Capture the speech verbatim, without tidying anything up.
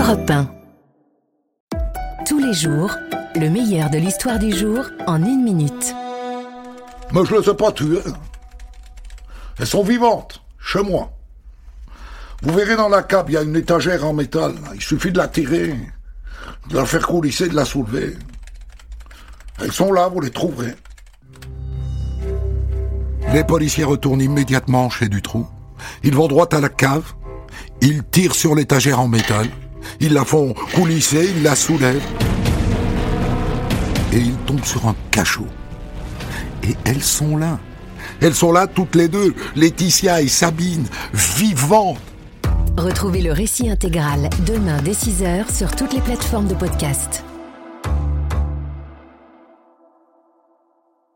Europe un. Tous les jours, le meilleur de l'histoire du jour en une minute. Mais je les ai pas tuées. Elles sont vivantes, chez moi. Vous verrez dans la cave, il y a une étagère en métal. Il suffit de la tirer, de la faire coulisser, de la soulever. Elles sont là, vous les trouverez. Les policiers retournent immédiatement chez Dutroux. Ils vont droit à la cave. Ils tirent sur l'étagère en métal. Ils la font coulisser, ils la soulèvent. Et ils tombent sur un cachot. Et elles sont là. Elles sont là toutes les deux, Laetitia et Sabine, vivantes. Retrouvez le récit intégral demain dès six heures sur toutes les plateformes de podcast.